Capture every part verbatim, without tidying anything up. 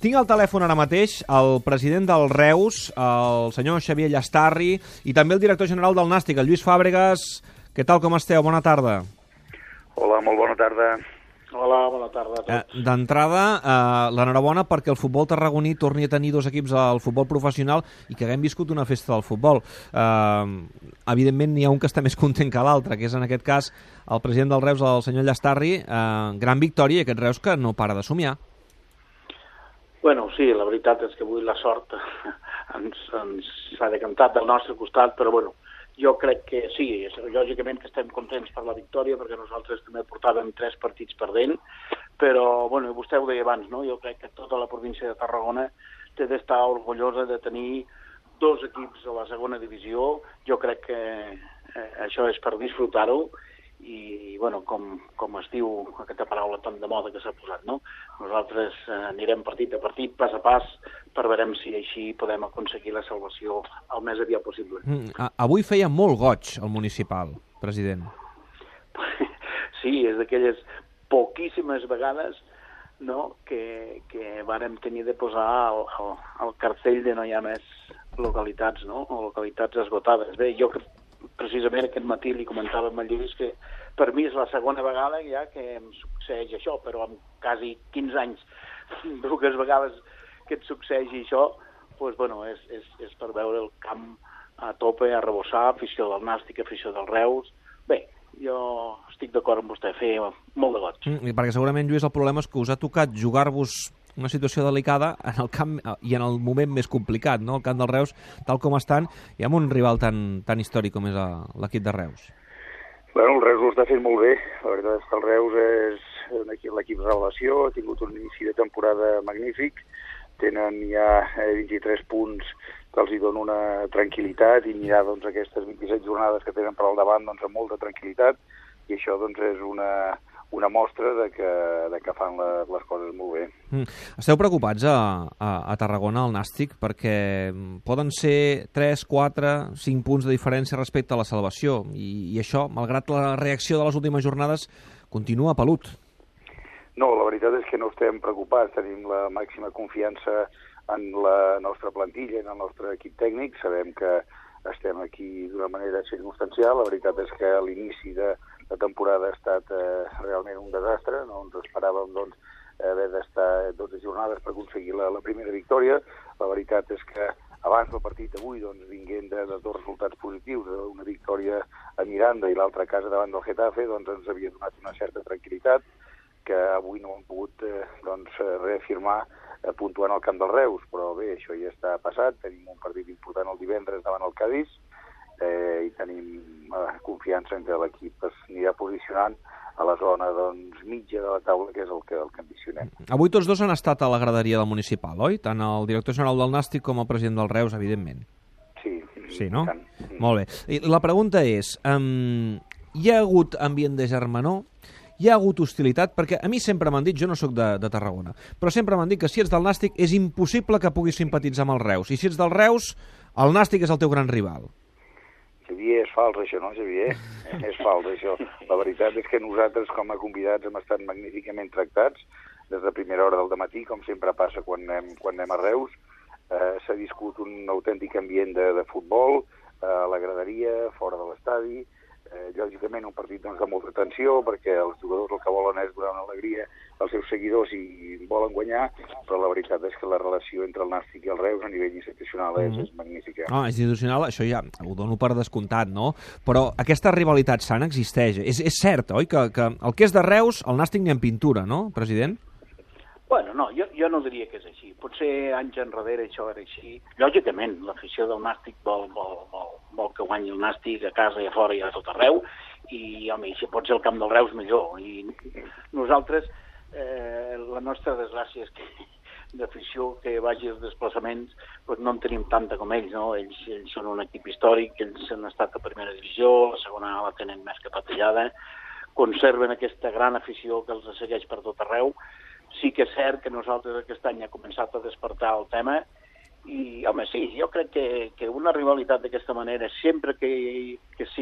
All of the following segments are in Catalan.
Tinc al telèfon ara mateix el president del Reus, el senyor Xavier Llastarri, i també el director general del Nàstic, el Lluís Fàbregas. Què tal, com esteu? Bona tarda. Hola, molt bona tarda. Hola, bona tarda a tots. Eh, D'entrada, eh, l'enhorabona perquè el futbol tarragoní torni a tenir dos equips al futbol professional i que haguem viscut una festa del futbol. Eh, evidentment, n'hi ha un que està més content que l'altre, que és en aquest cas el president del Reus, el senyor Llastarri. Eh, gran victòria, i aquest Reus que no para de somiar. Bueno, sí, la veritat és que avui la sort ens, ens s'ha decantat del nostre costat, però bueno, jo crec que sí, és, lògicament que estem contents per la victòria, perquè nosaltres també portàvem tres partits perdent, però, bueno, vostè ho deia abans, no? Jo crec que tota la província de Tarragona té d'estar orgullosa de tenir dos equips a la segona divisió. Jo crec que eh, això és per disfrutar-ho, i, bueno, com, com es diu aquesta paraula tan de moda que s'ha posat, no? Nosaltres eh, anirem partit a partit, pas a pas, per veurem si així podem aconseguir la salvació el més aviat possible. Mm, avui feia molt goig el municipal, president. Sí, és d'aquelles poquíssimes vegades, no?, que, que vàrem tenir de posar el, el, el cartell de no hi ha més localitats, no?, o localitats esgotades. Bé, jo que precisament aquest matí li comentava amb el Lluís que per mi és la segona vegada ja que em succeeix això, però amb quasi quinze anys, dues vegades que et succeeixi això, doncs, bueno, és, és, és per veure el camp a tope, a rebossar, afició del Nàstic, afició del Reus. Bé, jo estic d'acord amb vostè, fer molt de goig. Mm, perquè segurament, Lluís, el problema és que us ha tocat jugar-vos una situació delicada en el camp i en el moment més complicat, no? El camp del Reus, tal com estan, i amb un rival tan, tan històric com és l'equip de Reus. Bueno, el Reus ho està fent molt bé. La veritat és que el Reus és l'equip de relació, ha tingut un inici de temporada magnífic, tenen ja vint-i-tres punts que els hi donen una tranquil·litat, i mirar doncs, aquestes vint-i-set jornades que tenen per al davant doncs, amb molta tranquil·litat, i això doncs, és una... una mostra de que, de que fan la, les coses molt bé. Mm. Esteu preocupats a, a, a Tarragona, al Nàstic, perquè poden ser tres, quatre, cinc punts de diferència respecte a la salvació, i, i això, malgrat la reacció de les últimes jornades, continua pelut. No, la veritat és que no estem preocupats, tenim la màxima confiança en la nostra plantilla, en el nostre equip tècnic, sabem que estem aquí d'una manera circumstancial. La veritat és que a l'inici de la temporada ha estat eh, realment un desastre, no ens esperàvem doncs, haver d'estar dotze jornades per aconseguir la, la primera victòria. La veritat és que abans del partit d'avui, doncs, vinguent de, de dos resultats positius, una victòria a Miranda i l'altra a casa davant del Getafe, doncs ens havia donat una certa tranquil·litat que avui no hem pogut eh, doncs, reafirmar eh, puntuant al camp del Reus, però bé, això ja està passat. Tenim un partit important el divendres davant el Cadis, eh, i tenim eh, confiança en que l'equip es anirà posicionant a la zona doncs, mitja de la taula, que és el que, el que ambicionem. Avui tots dos han estat a la graderia del municipal, oi? Tant el director general del Nàstic com el president del Reus, evidentment. Sí. Sí, no? Tant. Molt bé. I la pregunta és, um, hi ha hagut ambient de germanor? Hi ha hagut hostilitat? Perquè a mi sempre m'han dit, jo no sóc de, de Tarragona, però sempre m'han dit que si ets del Nàstic és impossible que puguis simpatitzar amb el Reus. I si ets del Reus, el Nàstic és el teu gran rival. Xavier, és fals això, no, Xavier? És fals això. La veritat és que nosaltres, com a convidats, hem estat magníficament tractats des de primera hora del dematí, com sempre passa quan anem, quan anem a Reus. Eh, s'ha viscut un autèntic ambient de, de futbol, eh, a la graderia, fora de l'estadi. Eh, lògicament un partit doncs, de molta tensió, perquè els jugadors el que volen és donar una alegria als seus seguidors i volen guanyar, però la veritat és que la relació entre el Nàstic i el Reus a nivell institucional és, mm. és magnífica. Ah, institucional, això ja ho dono per descomptat, no? Però aquesta rivalitat sana existeix. És, és cert, oi, que, que el que és de Reus, el Nàstic ni en pintura, no, president? Bueno, no, jo, jo no diria que és així. Potser anys enrere això era així. Lògicament, l'afició del Nàstic vol, vol, vol, vol que guanyi el Nàstic a casa i a fora i a tot arreu, i, home, si pot ser el camp del Reus, millor. I nosaltres, eh, la nostra desgràcia és que d'afició que vagi als desplaçaments doncs no en tenim tanta com ells, no? Ells, ells són un equip històric, ells han estat a primera divisió, la segona la tenen més que patellada, conserven aquesta gran afició que els segueix per tot arreu. Sí que és cert que nosaltres aquest any ha començat a despertar el tema i, home, sí, jo crec que, que una rivalitat d'aquesta manera, sempre que, que siguin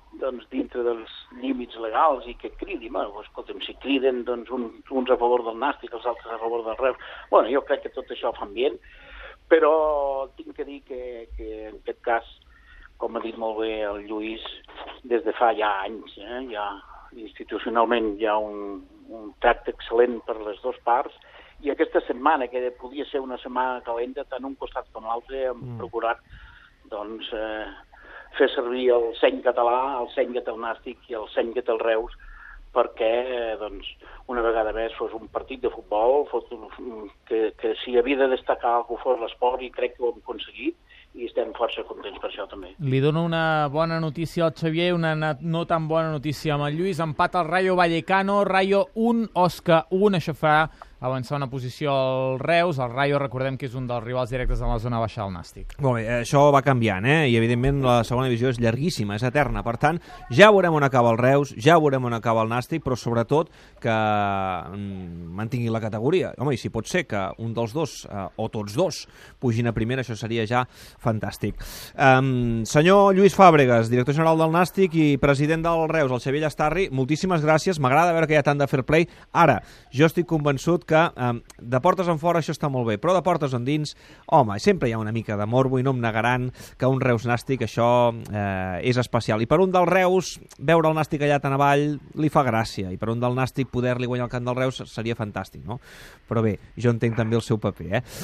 doncs, dintre dels límits legals i que cridin. Bueno, escolta'm, si criden doncs, un, uns a favor del Nàstic, els altres a favor del Reus, bueno, jo crec que tot això fan bé, però tinc que dir que, que en aquest cas, com ha dit molt bé el Lluís, des de fa ja anys, eh, ja institucionalment hi ha un, un tracte excel·lent per les dues parts, i aquesta setmana, que podia ser una setmana calenta, tant un costat com l'altre, hem mm. procurat doncs, eh, fer servir el seny català, el seny que té el Nàstic i el seny que té el Reus, perquè eh, doncs, una vegada més fos un partit de futbol, fos un, que, que si havia de destacar algú fos l'esport, i crec que ho hem aconseguit, i estem força contents per això també. Li dono una bona notícia al Xavier, una no tan bona notícia amb el Lluís. Empat al Rayo Vallecano, Rayo un, Osca un, això fa avançar una posició al Reus. El Rayo, recordem que és un dels rivals directes de la zona baixa del Nàstic. Molt bé, això va canviant, eh? I evidentment la segona divisió és llarguíssima, és eterna. Per tant, ja veurem on acaba el Reus, ja veurem on acaba el Nàstic, però sobretot que mantingui la categoria. Home, i si pot ser que un dels dos, eh, o tots dos, pugin a primera, això seria ja fantàstic. Um, senyor Lluís Fàbregas, director general del Nàstic i president del Reus, el Xavier Llastarri, moltíssimes gràcies. M'agrada veure que hi ha tant de fair play. Ara, jo estic convençut que eh, de portes en fora això està molt bé, però de portes en dins, home, sempre hi ha una mica de morbo i no em negaran que un Reus Nàstic això eh, és especial. I per un del Reus, veure el Nàstic allà tan avall li fa gràcia, i per un del Nàstic poder-li guanyar el camp del Reus seria fantàstic, no? Però bé, jo entenc també el seu paper, eh?